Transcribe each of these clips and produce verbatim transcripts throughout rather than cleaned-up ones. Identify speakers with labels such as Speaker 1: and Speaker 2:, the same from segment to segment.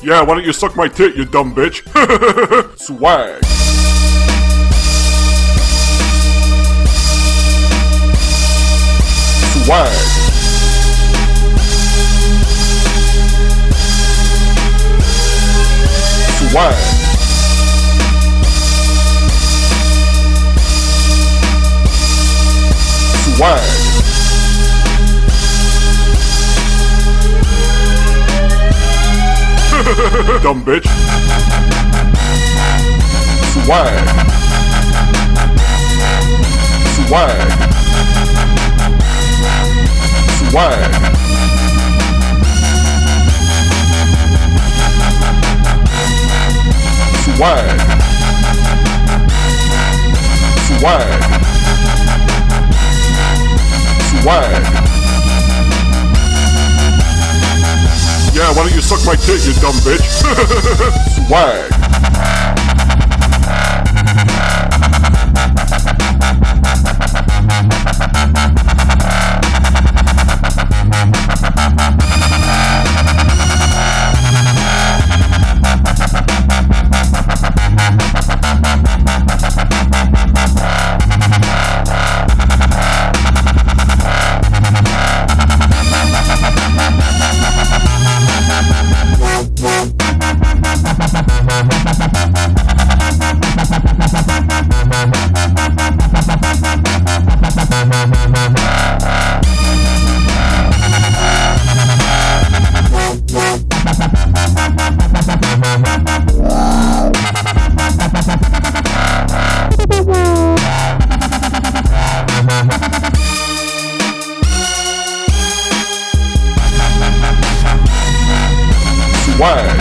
Speaker 1: Yeah, why don't you suck my tit, you dumb bitch? Swag. Swag. Swag. Swag. Dumb bitch. Swag. Swag. Swag. Swag. Swag. Swag. Yeah, why don't you suck my tit, you dumb bitch? Swag. Swag.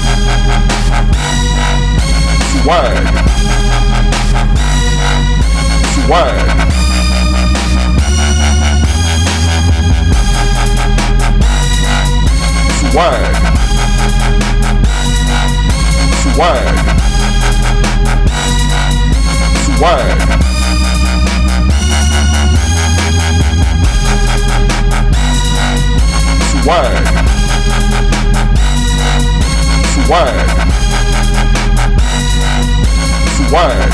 Speaker 1: Swag. Swag. Swag. Swag. Swag. Swag. Swag. Swag.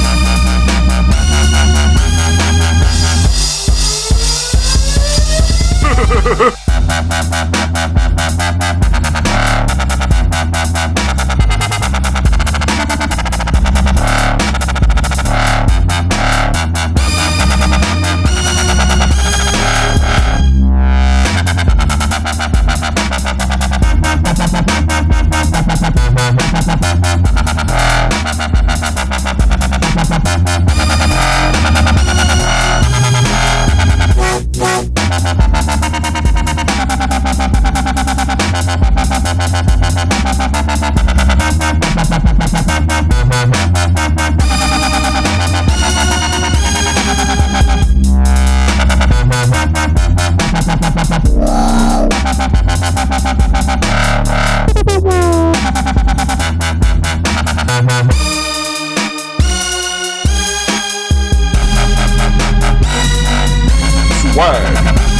Speaker 1: Swag.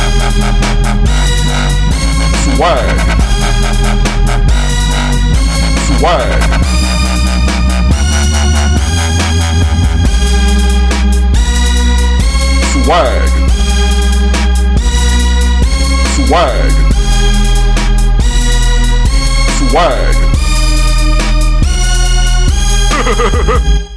Speaker 1: Swag. Swag. Swag. Swag. Swag.